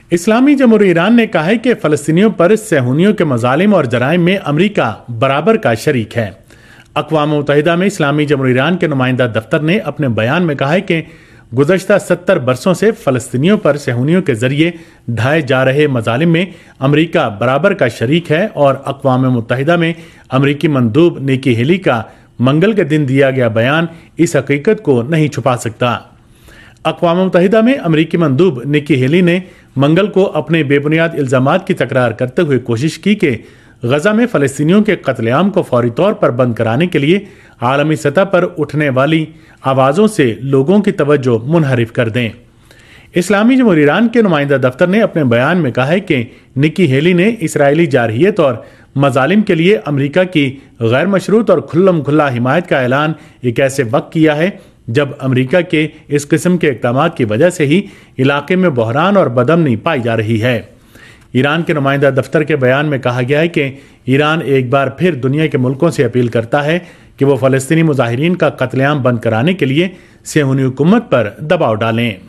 اسلامی جمہوریہ ایران نے کہا ہے کہ فلسطینیوں پر صہیونیوں کے مظالم اور جرائم میں امریکہ برابر کا شریک ہے۔ اقوام متحدہ میں اسلامی جمہوریہ ایران کے نمائندہ دفتر نے اپنے بیان میں کہا ہے کہ گزشتہ 70 برسوں سے فلسطینیوں پر صہیونیوں کے ذریعے ڈھائے جا رہے مظالم میں امریکہ برابر کا شریک ہے، اور اقوام متحدہ میں امریکی مندوب نکی ہیلی کا منگل کے دن دیا گیا بیان اس حقیقت کو نہیں چھپا سکتا۔ اقوام متحدہ میں امریکی مندوب نکی ہیلی نے منگل کو اپنے بے بنیاد الزامات کی تکرار کرتے ہوئے کوشش کی کہ غزہ میں فلسطینیوں کے قتل عام کو فوری طور پر بند کرانے کے لیے عالمی سطح پر اٹھنے والی آوازوں سے لوگوں کی توجہ منحرف کر دیں۔ اسلامی جمہوریہ ایران کے نمائندہ دفتر نے اپنے بیان میں کہا ہے کہ نکی ہیلی نے اسرائیلی جارحیت اور مظالم کے لیے امریکہ کی غیر مشروط اور کھلم کھلا حمایت کا اعلان ایک ایسے وقت کیا ہے جب امریکہ کے اس قسم کے اقدامات کی وجہ سے ہی علاقے میں بحران اور بدامنی پائی جا رہی ہے۔ ایران کے نمائندہ دفتر کے بیان میں کہا گیا ہے کہ ایران ایک بار پھر دنیا کے ملکوں سے اپیل کرتا ہے کہ وہ فلسطینی مظاہرین کا قتل عام بند کرانے کے لیے صہیونی حکومت پر دباؤ ڈالیں۔